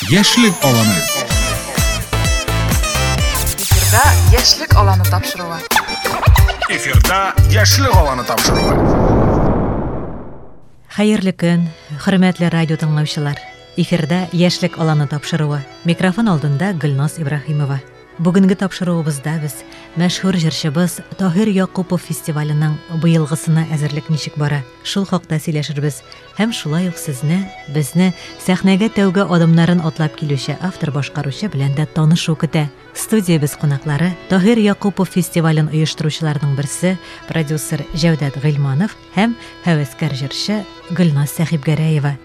Яшьлек аланы. Эфирда яшьлек аланы тапшыруы. Хәерле көн, хөрмәтле радио тыңлаучылар. Эфирда яшьлек аланы тапшыруы. Микрофон алдында Гөлназ Ибраһимова. Бүгенге тапшыруыбызда без мәшһүр җырчыбыз Таһир Якупов фестиваленең быелгысына әзерлек ничек бара? Шул хакта сөйләшербез. Һәм шулай ук безне сәхнәгә тәүге адымнарын атлап килүче автор башкаручы белән дә танышу көтә. Студиябыз кунаклары Таһир Якупов фестивален оештыручыларның берсе, продюсер Җәүдәт Гыйльманов һәм һәвәскәр җырчы Гөлназ Сәхибгәрәева.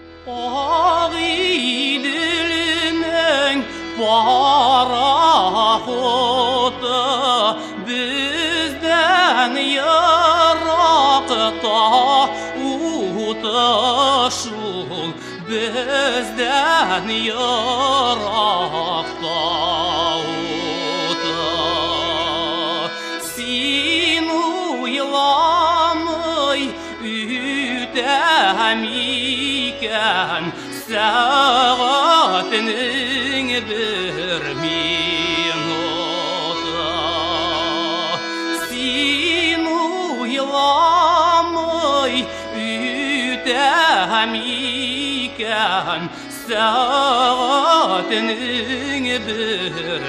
Parahotu bizden yarakta utaşul bizden yarakta uta sin uylamay ütemiken saatinin bir minuta sin uylamay ütemiken saatinin bir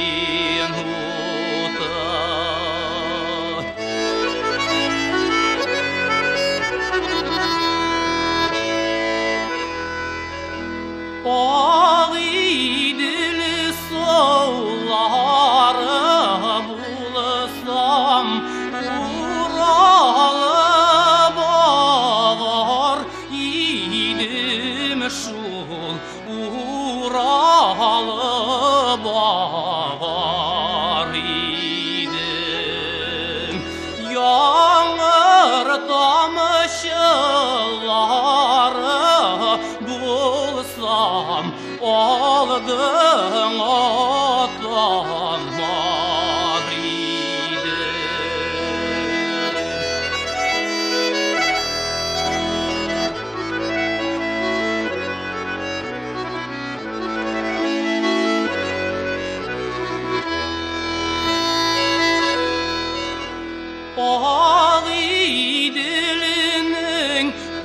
minuta Ağidili soğları bulsam Uralı bağır idim şul Uralı bağır idim Yağmur tamışları bulsam aldın atlanmar idim Ağidilinin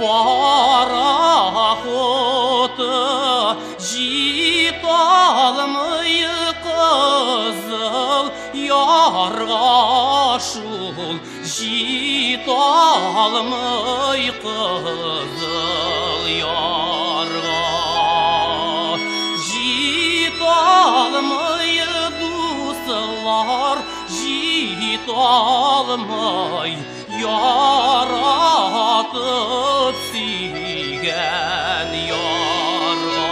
parahotu Jit almayı kızıl yargaşul Jit almayı kızıl yarga Jit almayı duslar Jit almayı yaratıp sigen yarga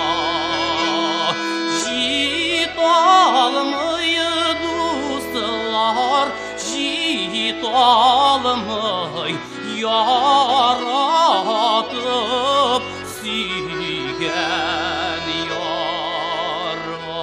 Jit almayı dostlar Jit almayı yaratıp sigen yarga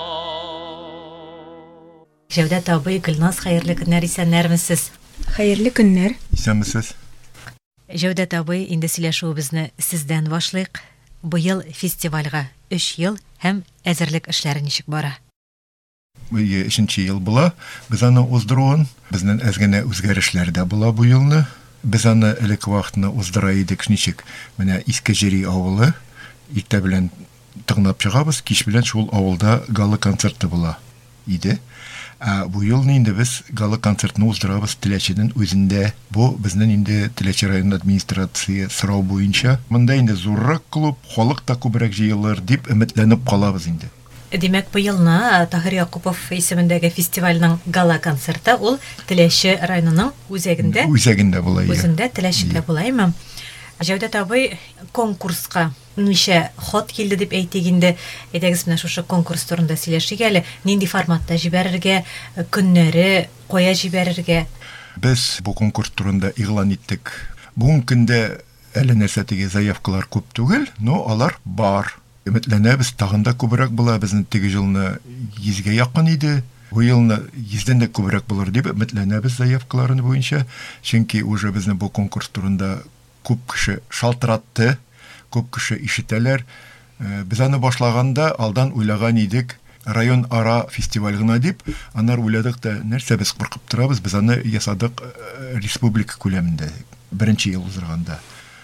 Җәүдәт абый, Гөлназ, хәерле көннәр, исәннәрмесез? Хәерле көннәр. Исәнмесез? Җәүдәт абый, инде сөйләшүебезне сездән башлыйк. Быел фестивальгә 3 ел һәм әзерлек эшләре ничек бара? Бу 3нче ел була. Без аны уздыруын, безнең әзгәнә үзгәрешләр дә була бу елны. Без аны элек вакытны уздыра идек ничек? Менә Иске Җири авылы, иртә белән тыңлап чыгабыз, кич белән шул авылда гала концерты була иде. Бу елны инде без гала концертны уздырабыз Теләченең үзендә. Бу безнең инде Теләче район администрация сорау буенча. Монда инде зуррак клуб, халык та күбрәк җыелыр дип өметләнеп калабыз инде. Димәк, быелны Таһир Якупов исемендәге фестивальнең гала концерты ул Теләче районының үзәгендә була. Үзендә Теләчедә була, имам. Җәүдәт абый, конкурска ничә хат килде дип әйтик инде. Әйдәгез менә шушы конкурс турында сөйләшик әле. Нинди форматта җибәрергә, көннәре, кая җибәрергә? Без бу конкурс турында игълан иттек. Бүгенге көндә әле нәрсә теге заявкалар күп түгел, но алар бар. Өметләнәбез, тагын да күбрәк була. Безнең теге елны 100гә якын иде. Бу елны 100дән дә күбрәк булыр дип өметләнәбез заявкаларын буенча. Чөнки уже безнең бу конкурс турында күп кеше шалтыратты, күп кеше ишетәләр. Без аны башлаганда алдан уйлаган идек район ара фестиваль гына дип, аннар уйладык та нәрсә без куркып торабыз, без аны ясадык республика күләмендә беренче ел узырганда.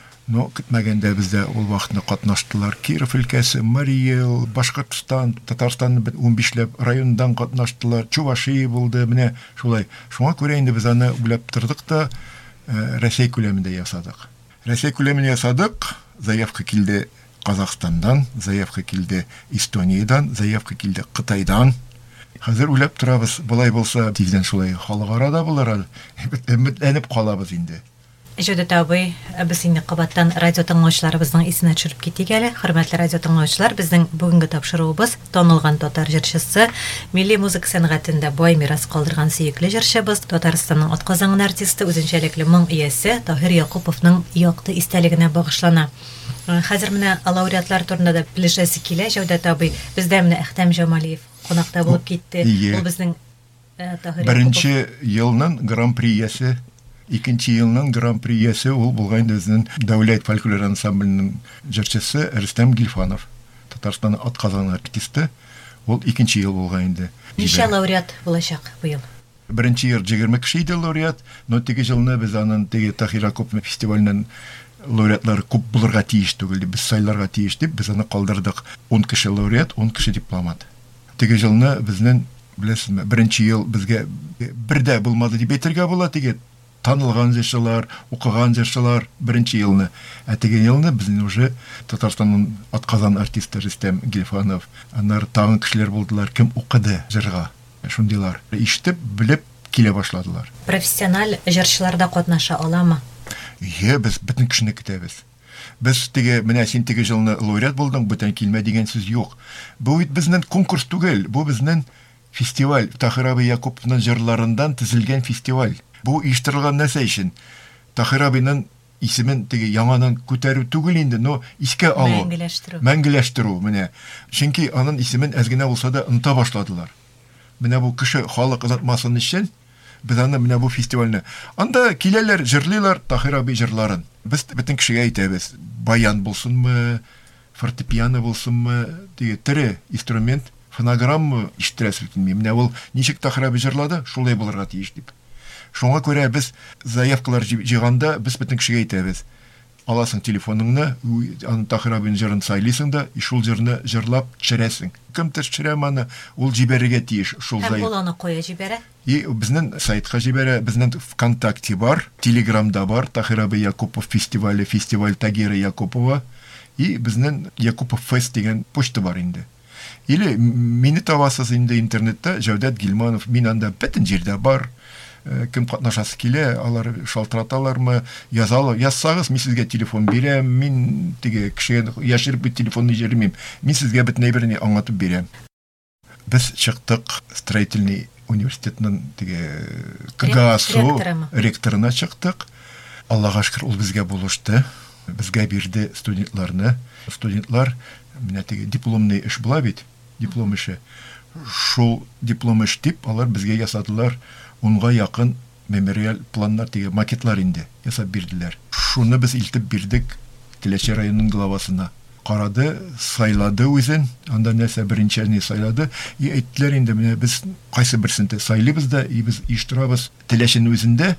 Но көтмәгәндә бездә ул вакытны катнаштылар Киров өлкәсе, Мари эл, Башкортстан, Татарстан 15ләп райондан катнаштылар, Чувашия булды, менә шулай. Шуңа күрә инде без аны уйлап тордык та Россия күләмендә ясадык. Россия күләмендә ясадык, заявка килде Казахстандан, заявка килде Эстониядан, заявка килде Кытайдан. Хәзер уйлап торабыз, булай булса, тиздән шулай халыкара булар. Өметләнеп калабыз инде. Җәүдәт абый, без инде кабаттан радио тыңлаучыларыбызның исенә төшереп китик әле. Хөрмәтле радио тыңлаучылар, безнең бүгенге тапшыруыбыз танылган татар җырчысы, милли музыка сәнгатендә бай мирас калдырган сөекле җырчыбыз, Татарстанның атказанган артисты, үзенчәлекле моң иясе Таһир Якуповның якты истәлегенә багышлана. Хәзер менә лауреатлар турында да белешәсе килә. Җәүдәт абый, бездә менә Әхтәм Җамалиев кунакта булып китте. Ул безнең Таһир Якупов. Беренче елның гран-при иясе, икенче елның гран-при иясе ул булган безнең Дәүләт фольклор ансамбленең җырчысы Рөстәм Гилфанов. Татарстан атказанган артисты. Ул икенче ел булган инде. Ничә лауреат булачак бу ел? Беренче ел 20 кеше иде лауреат, но теге елны без аның теге Таһир Якупов фестиваленнән лауреатлар күп булырга тиеш түгел дип, без сайларга тиеш дип, без аны калдырдык. 10 кеше лауреат, 10 кеше дипломат. Теге елны безнең, беләсезме, беренче ел безгә бердә булмады дип әйтергә була, теге танылган җырчылар, укыган җырчылар беренче елны. Теге елны безнең уже Татарстанның атказан артисты Рөстәм Гилфанов, аннар тагын кешеләр булдылар, кем укыды җырга. Шундыйлар ишетеп, белеп килә башладылар. Профессиональ җырчылар да катнаша аламы? Без бөтен кешене көтәбез. Без теге, менә син теге елны лауреат булдың, бүтән килмә дигән сүз юк. Бу бит безнең конкурс түгел, бу безнең фестиваль, Таһир Якуповның җырларындан төзелгән фестиваль. Бу оештырылган нәрсә өчен? Таһир абыйның исемен теге яңадан күтәрү түгел инде, но искә алу. Мәңгеләштерү, менә. Чөнки аның исемен әзгенә булса да оныта башладылар. Менә бу кеше халык озатмасын өчен без аны менә бу фестивальне. Анда киләләр, җырлыйлар Таһир абый җырларын. Без бөтен кешегә әйтәбез. Баян булсынмы, фортепиано булсынмы, теге тере инструмент, фонограмма ишеттерәсез bilмим. Менә ул ничек Таһир абый җырлады, шулай булырга тиеш дип. Шуңа күрә без заявкалар җыйганда без бөтен кешегә әйтәбез. Аласың телефоныңны, аны Таһир абыйның җырын сайлыйсың да, шул җырны җырлап төшерәсең. Кем төшерәмәне, ул җибәрергә тиеш шул заявка. Һәм ул аны кая җибәрә? Безнең сайтка җибәрә, безнең ВКонтакте бар, Телеграмда бар, Таһир абый Якупов фестивале, фестиваль Тагира Якупова, и безнең Якупов фест дигән почта бар инде. Или мине табасыз инде интернетта, Җәүдәт Гилманов, мин анда бөтен җирдә бар. Кем катнашасы килә, алар шалтыраталармы, язсагыз, мин сезгә телефон бирәм, мин теге кешегә яшереп бит телефонны җирмим. Мин сезгә бөтен әйберне аңлатып бирәм. Без чыктык строительный университетның теге КГАСУ ректорына чыктык. Аллага шөкер, ул безгә булышты. Безгә бирде студентларны. Студентлар менә теге дипломный эш була бит, диплом эше. Шул диплом эш дип алар безгә ясадылар. 10га якын мемориаль планнар, теге макетлар инде ясап бирделәр. Шуны без илтеп бирдек Теләче районының главасына. Карады, сайлады үзен, анда нәрсә беренчене сайлады. Әйттеләр инде, менә без кайсы берсенде сайлыйбыз да, без иштырабыз Теләченең үзендә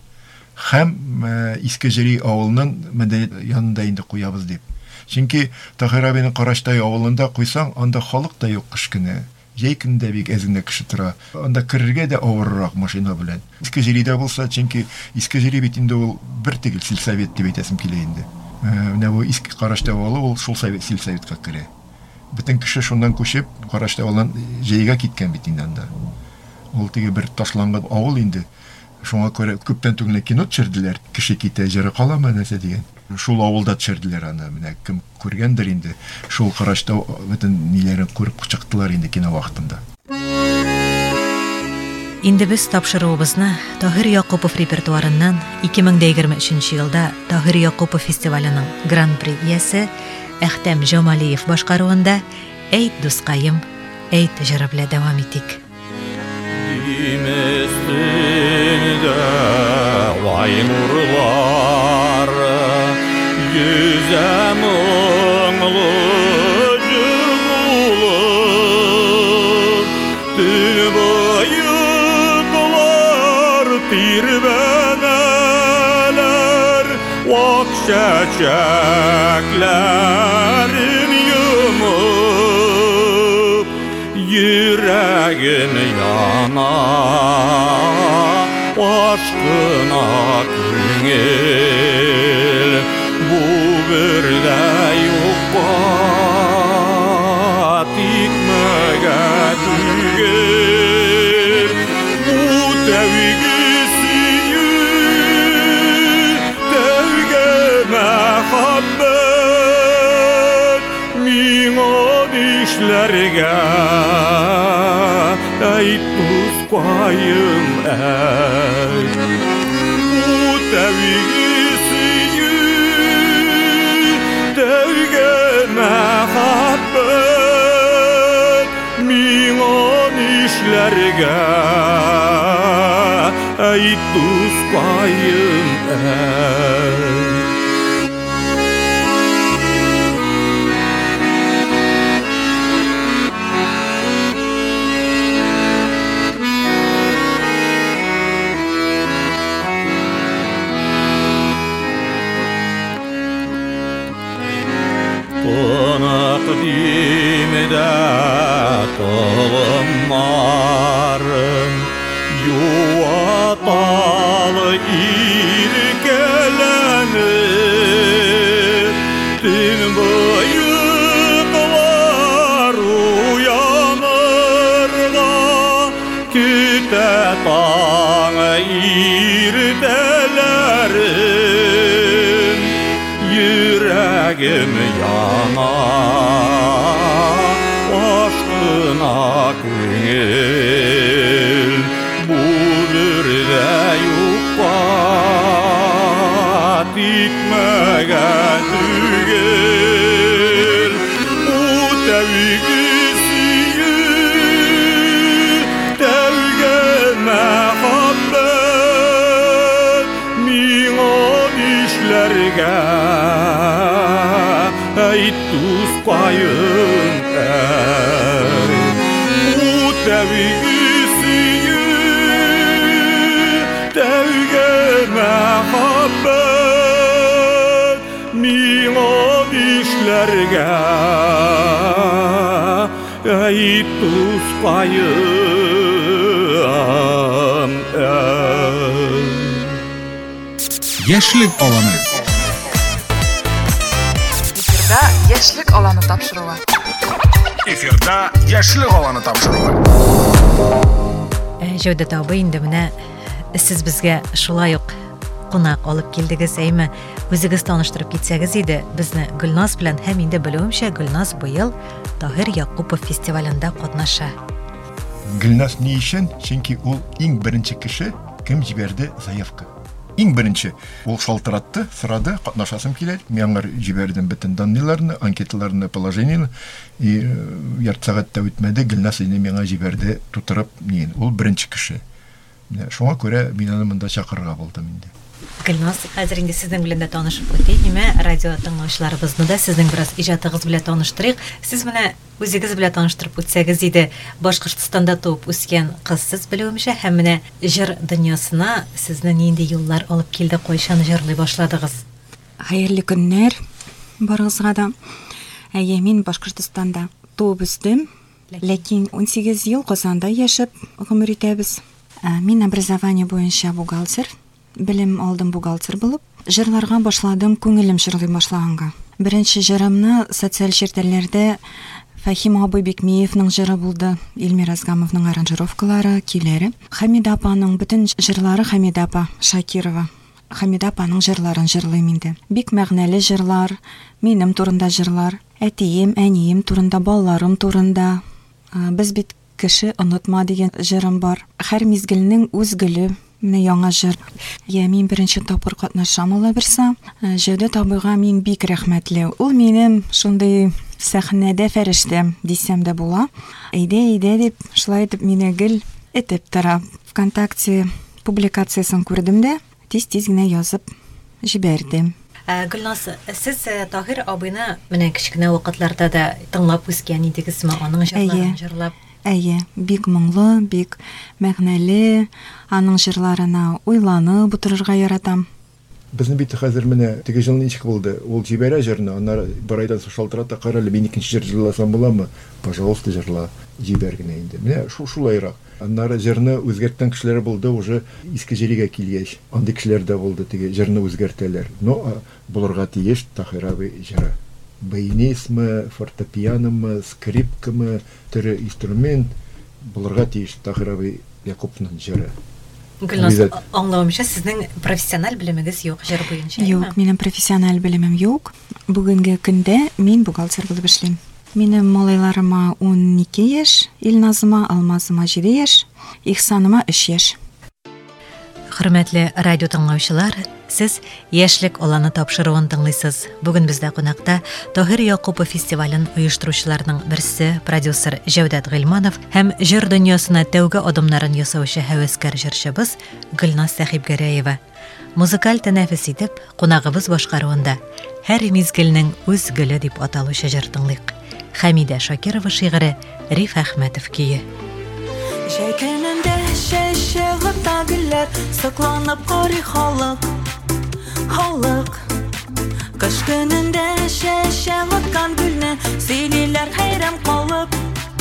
һәм Искежери авылының мәдәният янында инде куябыз дип. Чөнки Таһир абыйның Караштай авылында куйсаң, анда халык та юк кыш көне. Җәй көндә бик әзгенә кеше тора. Анда керергә дә авыррак машина белән. Искежеридә булса, чөнки Искежери бит инде ул бер тигел сельсовет дип әйтәсем килә инде. Менә бу Иске Караштай авылы ул шул сельсоветка керә. Бөтен кеше шуннан күчеп, Караштай авылдан җәйгә киткән бит инде анда. Ул теге бер ташланган авыл инде. Шуңа күрә күптән түгел кино төшерделәр. Кеше китә, җыры каламы нәрсә дигән. Шул авылда төшерделәр аны. Менә кем күргәндер инде. Шул Карашта бөтен ниләрен күреп чыктылар инде кино вакытында. Инде без тапшыруыбызны Таһир Якупов репертуарыннан 2023 елда Таһир Якупов фестиваленең гран-при иясе Әхтәм Җамалиев башкаруында "Әйт дускаем, әйт" җыры белән дәвам итик. Vay nurlar yüze mumlu Tün bayıklar tirbeneler Ak çiçeklerin yumup Yüreğim yana Aşkına küngel Bu birde yokka Dikmege tügel Bu tevgisiyi Tevge mehabbet Mina dişlerge Ey tuz koyum ey Bu tevgisiyi Tevge mehabbet Mina dişlerge Ey tuz koyum ey Dime tolumlarım Yuvatalı irkelenir Tüm bıyıklar uyanırda Küte tanı irdelerim Yüreğim yana Aşkına küngel Bu birde yokka Dikmege tügel Bu tevgisiyi Tevge mehabbet Mina dişlerge Ey tuz koyun ey Bu tevgisiyi Tevge mehabbet Mina dişlerge Ey tuz koyun ey Яшлык аланы. Эфирда яшьлек аланы тапшыруы. Эфирда яшлык аланы тапшыруы. Җәүдәт абый инде менә сез безгә шулай ук кунак алып килдегез, әйме? Үзегез таныштырып китсәгез иде, безне Гөлназ белән һәм инде белүемчә Гөлназ быел Таһир Якупов фестивалендә катнаша. Гөлназ ни өчен? Чөнки ул иң беренче кеше, кем җибәрде заявка. Иң беренче ул шалтыратты, сорады, катнашасым килә. Мин җибәрдем бөтен данныйларны, анкеталарны, положениены. И ярты сәгатьтә үтмәде, Гөлназ инде миңа җибәрде тутырып, ул беренче кеше. Шуңа күрә мин аны монда чакырырга булдым инде. Гөлназ, хәзер инде сезнең белән дә танышып үтәйек. Нимә радио тыңлаучыларыбызны да сезнең бераз иҗатыгыз белән таныштырыйк. Сез менә үзегез белән таныштырып үтсәгез иде. Башкортстанда туып үскән кызсыз белүемчә, һәм менә җыр дөньясына сезне нинди юллар алып килде, кайчан җырлый башладыгыз? Хәерле көннәр барыгызга да. Мин Башкортстанда туып үстем, ләкин 18 ел Казанда яшәп гомер итәбез. Мин образование буенча бухгалтер. Белем алдым бухгалтер булып. Җырларга башладым, күңелем җырлый башлаганга. Беренче җырымны социаль чиртәләрдә Фахим абый Бекмиевның җыры булды, Илмир Азгамовның аранжировкалары, көйләре. Хәмидә апаның бөтен җырлары, Хәмидә апа Шакирова. Хәмидә апаның җырларын җырлыйм инде. Бик мәгънәле җырлар, минем турында җырлар, әтием, әнием турында, балаларым турында. Без бит кеше онытма дигән җырым бар. Һәр мизгелнең үз гөле. Менә яңа җыр. Мин беренче тапкыр катнашам ала берсә, Җәүдәт абыйга мин бик рәхмәтле. Ул минем шундый сәхнәдә фәрештәм дисәм дә була. Әйдә дип, шулай итеп мине гел этеп тора. ВКонтакте публикациясын күрдем дә, тиз-тиз генә язып җибәрдем. Гөлназ, сез Таһир абыйны менә кичкенә вакытларда да тыңлап үскән идегезме? Аның җырларын җырлап Әйе, бик моңлы, бик мәгънәле, аның җырларына уйланып утырырга яратам. Безнең бит хәзер менә теге җыл ничек булды? Ул җибәрә җырны, аннары бер айдан соң шалтырата, карале, мин икенче җыр җырласам буламы? Пожалуйста, җырла, җибәр генә инде. Менә шулайрак. Аннары җырны үзгәрткән кешеләр булды, уже иске җиргә килгәч. Андый кешеләр дә булды, теге җырны үзгәртәләр. Но булырга тиеш Таһирабый җыры. Баянисмы, фортепианомы, скрипкамы, төрле инструмент булырга тиеш Таһирабый Якубның җыры. Гөлназ, аңлавымча, сезнең профессиональ белемегез юк җыр буенча. Юк, минем профессиональ белемем юк. Бүгенге көндә мин бухгалтер булып эшлим. Минем малайларыма 12 яшь, Илназыма, Алмазыма 7 яшь, Ихсаныма 3 яшь. Хөрмәтле радио тыңлаучылар, сез яшьлек аланы тапшыруын тыңлыйсыз. Бүген бездә кунакта Таһир Якубов фестивален оештыручыларның берсе, продюсер Җәүдәт Гыйльманов һәм җыр дөньясына тәүге адымнарын ясаучы һәвәскәр җырчыбыз Гөлназ Сәхипгәрәева. Музыкаль тәнәфес итеп, кунагыбыз башкаруында һәр мизгелнең үз гөле дип аталучы җыр тыңлыйк. Хәмидә Шакирова шигыре, Риф Әхмәтов көе. Җәйкәнендә чәчәгендә гөлләр сакланып карый халык. Кыш көнендә чәчәгендә гөлне сөйлиләр хәйран калып.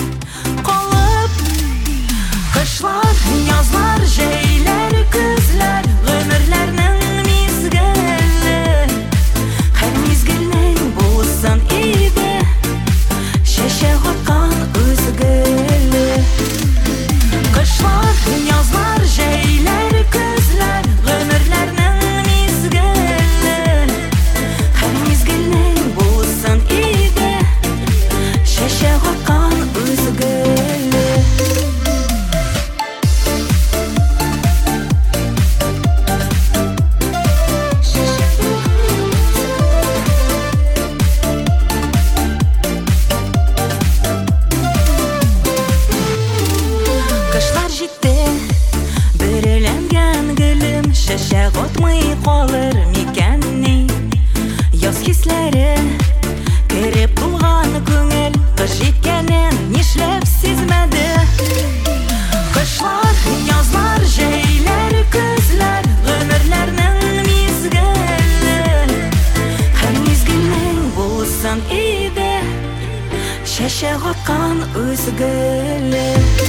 Кышлар, язлар, җәйләр, көзләр, гомерләрнең мизгеле. Һәр мизгелнең булсын иде, чәчәгендә үзгеле. Кышлар, язлар, җәйләр, көзләр, гомерләрнең мизгеле. Һәр мизгелнең булсын иде, чәчәгендә үзгеле. Чәчәк атмый калыр микәнни, яз хисләре кереп булган күңел, кыш җиткәнен нишләп сизмәде. Кышлар, язлар, җәйләр, көзләр, гомерләрнең мизгеле. Һәр мизгелнең булсын иде, чәчәк аткан үзгеле.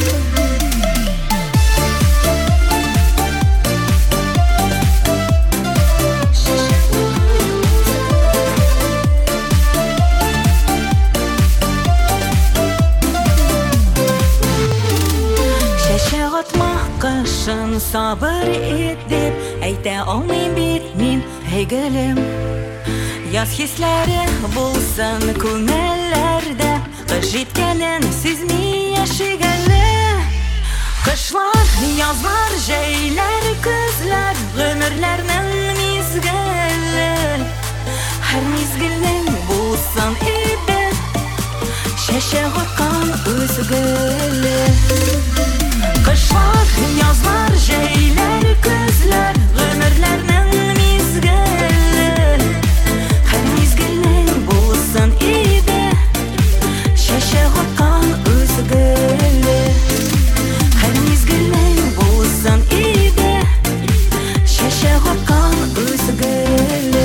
Кышын сабыр ит дип әйтә алмыйм бит мин, әйгелем. Яз хисләре булсын күңелләрдә, кыш җиткәнен сизми яшигәле. Кышлар, язлар, җәйләр, көзләр, гомерләрнең мизгеле. Һәр мизгелнең булсын иде, чәчәк аткан үзгеле. Кышлар, язлар, җәйләр, көзләр, гомерләрнең мизгеле. Һәр мизгелнең булсын иде, чәчәк аткан үзгеле. Һәр мизгелнең булсын иде, чәчәк аткан үзгеле.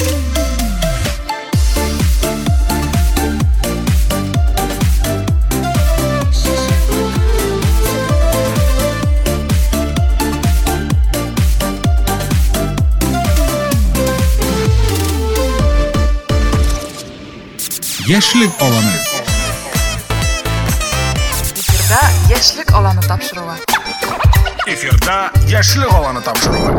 Яшьлек аланы. Эфирда яшьлек аланы тапшыруы. Эфирда яшьлек аланы тапшыруы.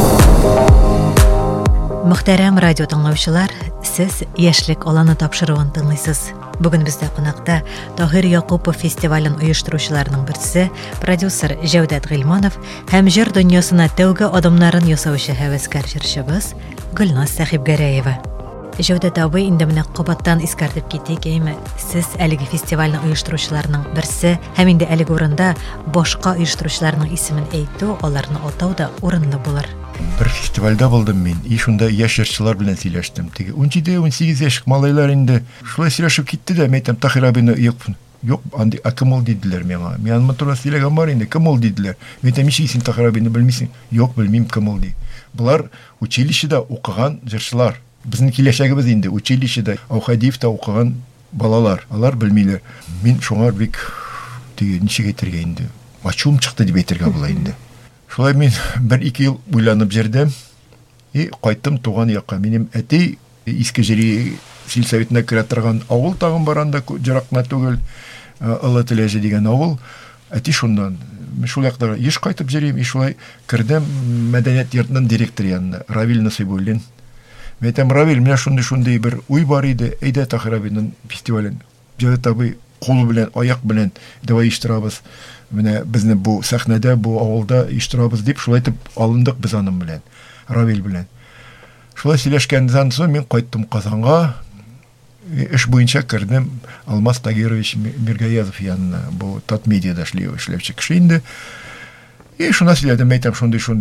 Мөхтәрәм радио тыңлаучылар, сез яшьлек аланы тапшыруын тыңлыйсыз. Бүген бездә кунакта Таһир Якубов фестивален оештыручыларның берсе, продюсер Җәүдәт Гыйльманов һәм җыр дөньясына тәүге адымнарын ясаучы һәвәскәр җырчыбыз Гөлназ Сәхипгәрәева. Җәүдәт абый, инде менә кабаттан искәртеп китик, әйме, сез әлеге фестивальне оештыручыларның берсе һәм инде әлеге урында башка оештыручыларның исемен әйтү, аларны атау да урынлы булыр. Бер фестивальдә булдым мин. И шунда яшь җырчылар белән сөйләштем. Теге 17-18 яшь малайлар инде шулай сөйләшеп китте дә, мәйтәм, Таһир абыйны юк. Yok, andi akım ol dediler миңа. Мен матура сөйләгән бар инде, кем ул диделәр. Мен әйтәм, ничек син Тахрабине белмисең? Юк, белмим кем ул ди. Булар училищеда укыган җырчылар. Безнең киләчәгебез инде училищеда, Аухадиевта укыган балалар. Алар белмиләр. Мин шуңар бик ничек әйтергә инде. Ачуым чыкты дип әйтергә була инде. Шулай мин 1-2 ел уйланып җирдем. И кайттым туган якка. Минем әти иске җири сельсоветына керә торган авыл тагын баранда җыракна түгел. Ылы Теләҗе дигән авыл. Әти шундан. Мен шул якта еш кайтып җирим, и шулай кердем мәдәният йортының директоры янына, Равил Насыйбуллин. Мен әйтәм, Равил, менә шундый бер уй бар иде, әйдә Тахрабиның фестивален. Җават абый кул белән, аяк белән давай иштырабыз. Менә безне бу сәхнәдә, бу авылда иштырабыз дип, шулай итеп алындык без аның белән, Равил белән. Шулай сөйләшкәндән соң мин кайттым Казанга. Эш буенча кердем Алмаз Тагирович Миргаязов янына, бу Татмедиада эшләүче кеше инде. И шуна сөйләдем, әйтәм,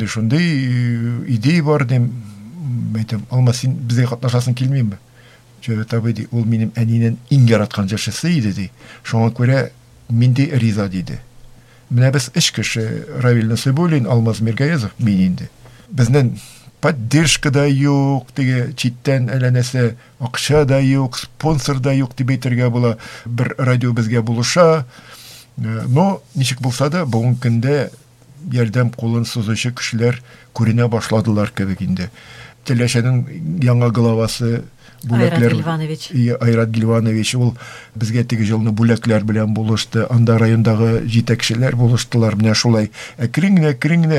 шундый идея бар дим. Әйтәм, Алмаз, син безгә катнашасың килмимме? Җават абый ди, ул минем әнинең иң яраткан җырчысы иде ди. Шуңа күрә мин дә риза диде. Менә без эш кеше Равил Насыйбуллин, Алмаз Миргаязов мин инде. Безнең поддержка да юк, теге читтән әләнәсе акча да юк, спонсор да юк дип әйтергә була. Бер радио безгә булыша. Но ничек булса да, бүгенге көндә ярдәм кулын сузучы кешеләр күренә башладылар кебек инде. Теләшәнең яңа главасы бүләкләр Айрат Гильванович, ул безгә теге җылны бүләкләр белән булышты. Анда райондагы җитәкчеләр булыштылар. Менә шулай. Кирингенә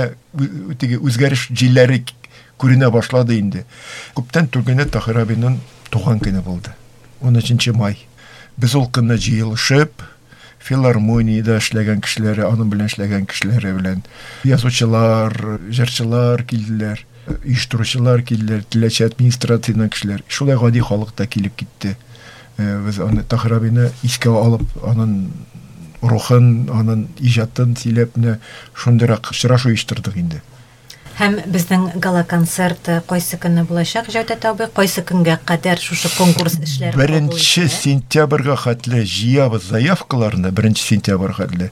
теге үзгәреш җилләре күренә башлады инде. Күптән түгел Тахрабиның туган көне булды. 13 май. Без ул көнне җыелышып, филармониядә эшләгән кешеләре, аның белән эшләгән кешеләре белән язучылар, җырчылар килделәр, оештыручылар килделәр, Теләче администрациянең кешеләр. Шулай гади халык та килеп китте. Без аны Тахрабине искә алып, аның рухын, аның иҗатын сөйләп, шундыйрак очрашу оештырдык инде. Һәм безнең гала концерт кайсы көнне булачак, Җават абый, кайсы көнгә кадәр шушы конкурс эшләре? 1 сентябрьгә хәтле җыябыз заявкаларны, 1 сентябрь хәтле.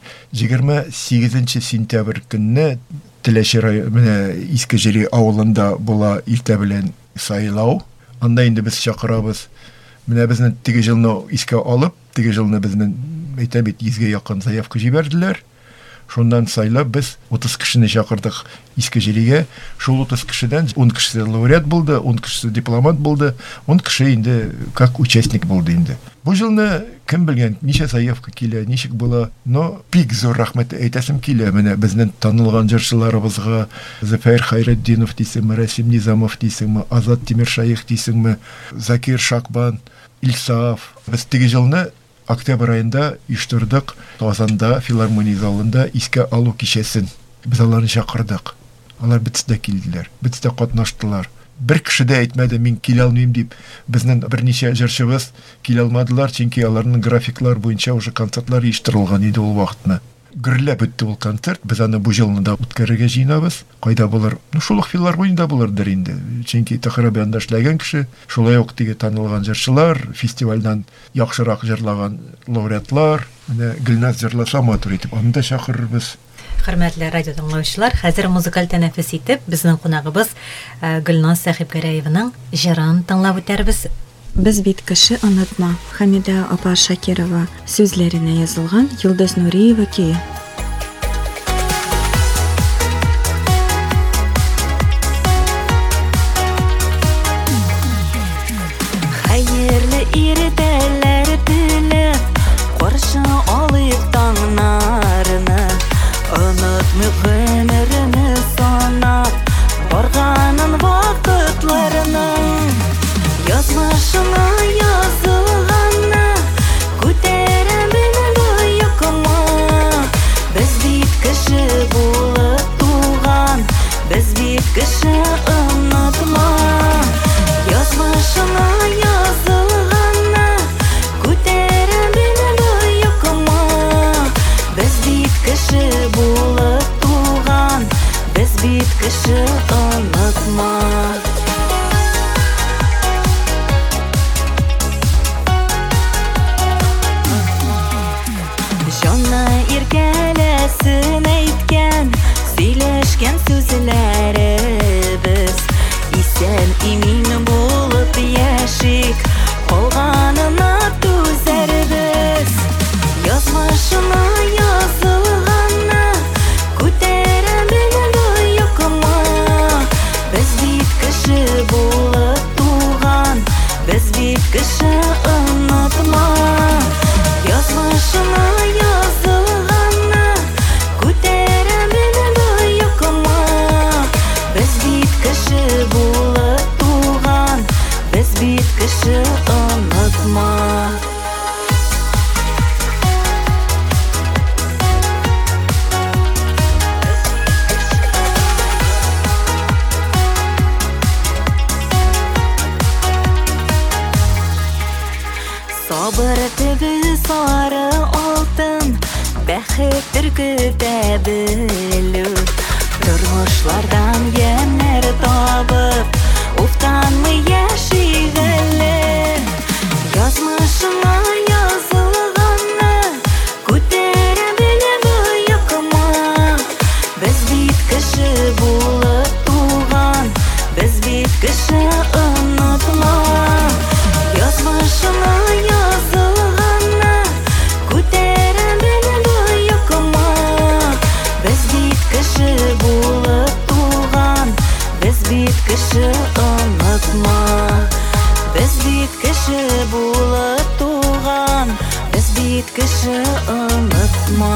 28 сентябрь көнне Теләче менә Иске Җири авылында була иртә белән сайлау. Анда инде без чакырабыз. Менә безне теге җылны искә алып, теге җылны безнең әйтә бит 100-гә якын заявка җибәрделәр. Шундан сайлап без 30 кешене чакырдык Иске Җиригә. Шул 30 кешедән 10 кешесе лауреат булды, 10 кешесе дипломат булды, 10 кеше инде как участник булды инде. Бу җылны кем белгән, ничә заявка килә, ничек була. Но бик зур рәхмәт әйтәсем килә менә безнең танылган җырчыларыбызга, Зафар Хайретдинов дисеңме, Расим Низамов дисеңме, Азат Тимершаев дисеңме, Закир Шакбан, Ильсаф. Без теге җылны октябрь айында иштырдык Казанда филармония залында искә алу кичәсен. Без аларны чакырдык. Алар битсә килделәр, битсә катнаштылар. Бер кеше дә әйтмәде, мин килә алмыйм дип. Безнең берничә җырчыбыз килә алмадылар, чөнки аларның графиклар буенча уже концертлар иштырылган иде ул вакытны. Гөрләп үтте ул концерт. Без аны бу җылны да үткәрергә җыенабыз. Кайда булыр? Шул ук филармониядә булырдыр инде. Чөнки Тахрабианда эшләгән кеше, шулай ук теге танылган җырчылар, фестивальдән яхшырак җырлаган лауреатлар, менә Гөлназ җырласа матур итеп, аны да чакырырбыз. Хөрмәтле радио тыңлаучылар, хәзер музыкаль тәнәфес итеп, безнең кунагыбыз Гөлназ Сәхипгәрәевның җырын тыңлап үтәрбез. Без бит кеше онытма. Хәмидә апа Шакирова сүзләренә язылган Йолдыз Нуриева көе. Хәерле иртәләр теләп, каршы алып таңнарны, онытмый гомерне санап, барганын вакытларның. Язмышына язылганны, күтәрәм мин боекыма. Без бит кеше булып туган, без бит кеше онытма. Язмышына язылганны, күтәрәм мин боекыма. Без бит кеше булып туган. башына язылганны күтәрәмәле юкма. Без бит кеше булып туган, без бит кеше онытма. Язмышына язылганны күтәрәмәле юкма. Без бит кеше булып туган, без бит кеше онытма. Sabır tebi sarı altın, bәхеттер көтә белү. Тормышлардан ямнар табып, уфтанмый яшигәле. Язмышына язылганны күтәрә белеме юкма. Без бит кеше булып туган, без бит кеше онытма. Язмышына язылганны күтәрә белеме юкма. Без бит кеше булып туган, без бит кеше онытма. Без бит кеше булып туган, без бит кеше онытма.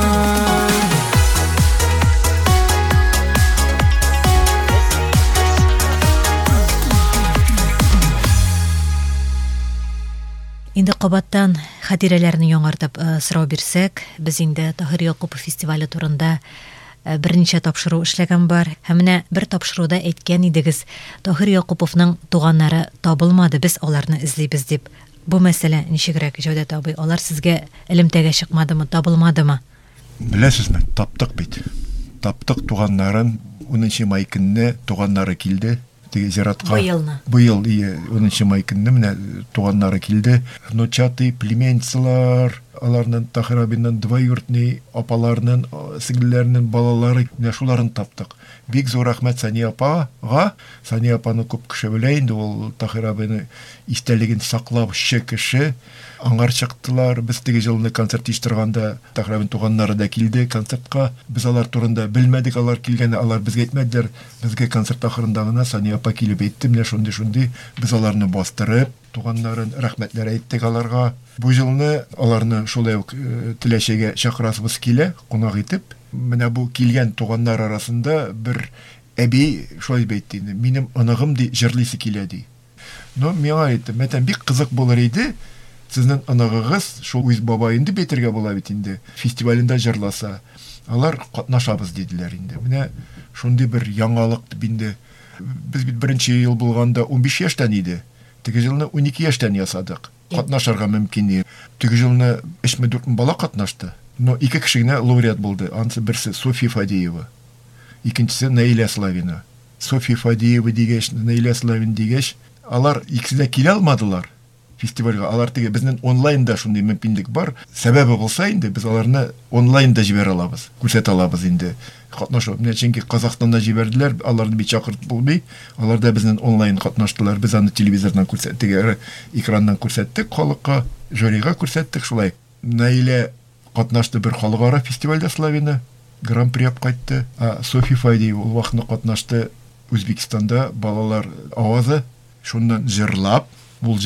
Инде кабаттан хатирәләрне яңартып сорау бирсәк, без инде Таһир Якупов фестивале турында берничә тапшыру эшләгән бар. Һәм менә бер тапшыруда әйткән идегез, Таһир Якуповның туганнары табылмады, без аларны эзлибез дип. Бу мәсьәлә ничегрәк, Җәүдәт абый? Алар сезгә элемтәгә чыкмадымы, табылмадымы? Беләсезме, таптык бит. Таптык туганнарын 10 май көнне туганнары килде. Зиратка. Быел 10 май көнне менә туганнары килде. Внучатый племенцылар, аларның Таһир абыйның двоюродный апаларының, сеңлеләренең балалары, менә шуларын таптык. Бик зур рәхмәт Сания апага. Сания апаны күп кеше белә инде, ул Таһир абыйның истәлеген саклаучы кеше. Аңар чыктылар. Без теге җылны концерт ишетергәндә Таһир абыйның туганнары да килде концертка. Без алар турында белмәдек, алар килгәне, алар безгә әйтмәделәр. Безгә концерт ахырында гына Сания апа килеп әйтте, менә шундый. Без аларны бастырып, туганнарын рәхмәтләр әйттек аларга. Бу җылны аларны шулай ук Теләчегә чакырасыбыз килә, кунак итеп. Менә бу килгән туганнар арасында бер әби шулай әйтте, минем аныгым ди җырлыйсы килә ди. Но миңа әйтте, мәтән бик кызык булыр иде. Сезнең аныгыгыз шул үз бабайынды бетергә була бит инде. Фестивалендә җырласа, алар катнашабыз диделәр инде. Менә шундый бер яңалык инде. Без бит беренче ел булганда 15 яшьтән иде. Теге җылны 12 яшьтән ясадык. Катнашырга мөмкин иде. Теге җылны 3-4 бала катнашты. Но ике кеше генә лауреат булды. Анысы берсе София Фадеева, икенчесе Наиля Славина. София Фадеева дигәч, Наиля Славин дигәч, алар икесе дә килә алмадылар фестивальгә. Алар теге безнең онлайнда шундый мөмкинлек бар. Сәбәбе булса инде без аларны онлайнда җибәрә алабыз, күрсәтә алабыз инде. Катнашу, менә чөнки Казахстаннан җибәрделәр, аларны бит чакыртып булмый. Алар да безнең онлайн катнаштылар. Без аны телевизордан күрсәттек, экраннан күрсәттек, халыкка, жюрига күрсәттек шулай. Наиля катнашты бер халыкара фестивальдә Славина, гран-при кайтты. София Фадеева ул вакытны катнашты Үзбекстанда балалар авазы. Шуннан җырлап, ул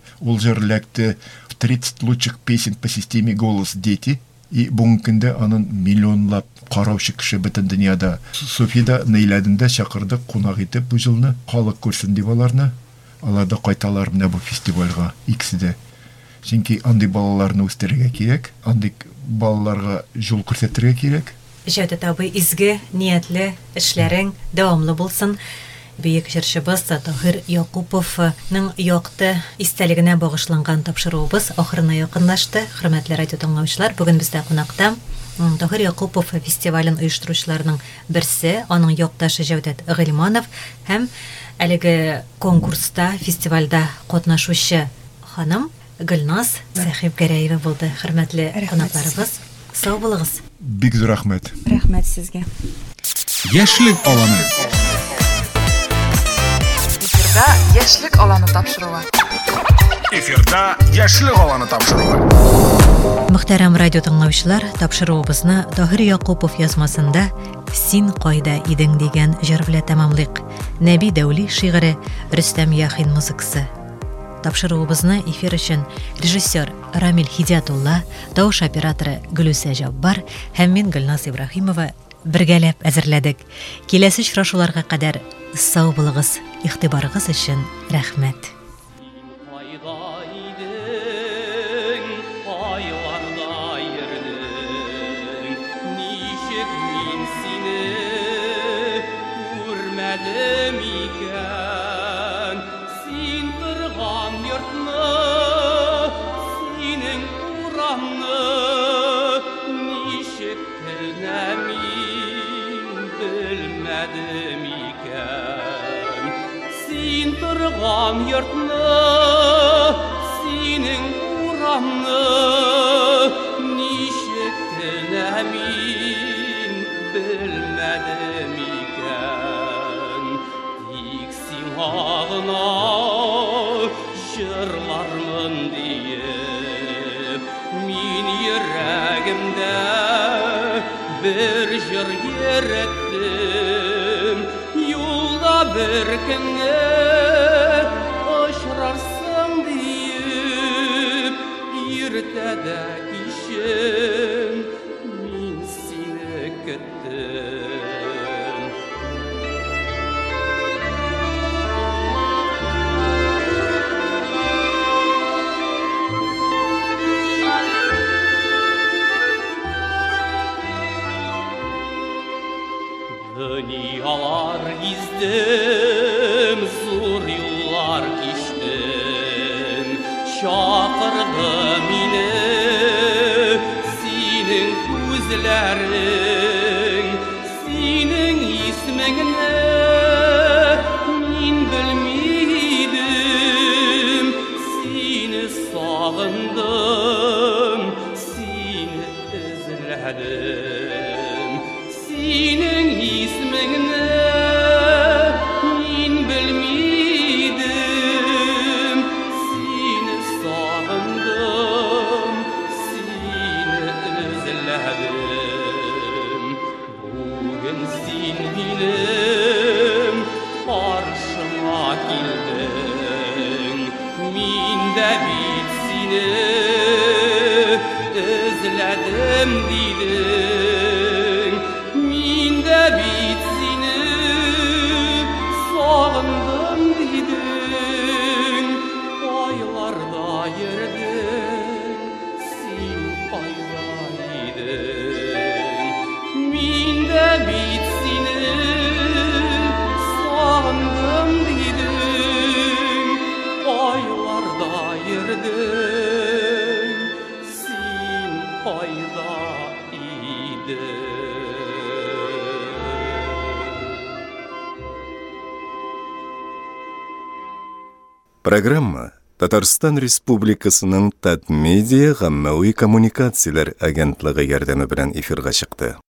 җырләкте 30 лучших песен по системе «Голос дети». И бүгенге көндә аның миллионлап караучы кеше бөтен дөньяда. Софида Наилядын да чакырдык кунак итеп бу җылны, халык күрсен дип аларны. Алар да кайталар менә бу фестивальгә икесе дә. Чөнки андый балаларны үстерергә кирәк, андый балаларга жол күрсәтергә кирәк. Җәүдәт абый, изге, ниятле эшләрең дәвамлы булсын. Бөек җырчыбыз Таһир Якуповның якты истәлегенә багышланган тапшыруыбыз ахырына якынлашты. Хөрмәтле радио тыңлаучылар, бүген бездә кунакта Таһир Якупов фестивален оештыручыларның берсе, аның якташы Җәүдәт Гыйльманов һәм әлеге конкурста, фестивальдә катнашучы ханым Гөлназ Сәхибгәрәева булды. Хөрмәтле кунакларыбыз, сау булыгыз. Бик зур рәхмәт. Рәхмәт сезгә. Яшьлек аланы. Эфирда яшьлек аланы тапшыруы. Эфирда яшьлек аланы тапшыруы. Мөхтәрәм радио тыңлаучылар, тапшыруыбызны Таһир Якупов язмасында «Син кайда идең» дигән җыр белән тәмамлыйк. Нәби Дәүли шигыре, Рөстәм Яхин музыкасы. Тапшыруыбызны эфир өчен режиссер Рамил Хидиятулла, тавыш операторы Гөлүсә Жаббар һәм мин Гөлназ Ибраһимова бергәләп әзерләдек. Киләсе очрашуларга кадәр сау булыгыз, игътибарыгыз өчен рәхмәт. Тұрған йортны, сенің урамны, нишек кінәмин білмәдім екен. Тик сен ағына жырлармын дейіп, мен ерәгімді бір жыр ереттім. Юлда бір күнге ұшырарсың дейіп, ертеде кешін мен сені күттім. Dünyalar gizdim, zor yollar geçtim. Çakırdı meni senin gözlerin, senin ismini men bilmedim. Seni sağındım, seni izledim. Senin ismini men bilmedim. Seni sağındım, seni özledim. Bugün sen benim karşıma geldin. Men de bit seni özledim dedim. Men de bit seni sağındım dedim. Aylarda yerdin, sen aydaydın. Men de bit seni sağındım dedim. Aylarda yerdin, sen aydaydın. Программа Татарстан Республикасының Татмедиа гаммәви коммуникацияләр агентлыгы ярдәме белән эфирга чыкты.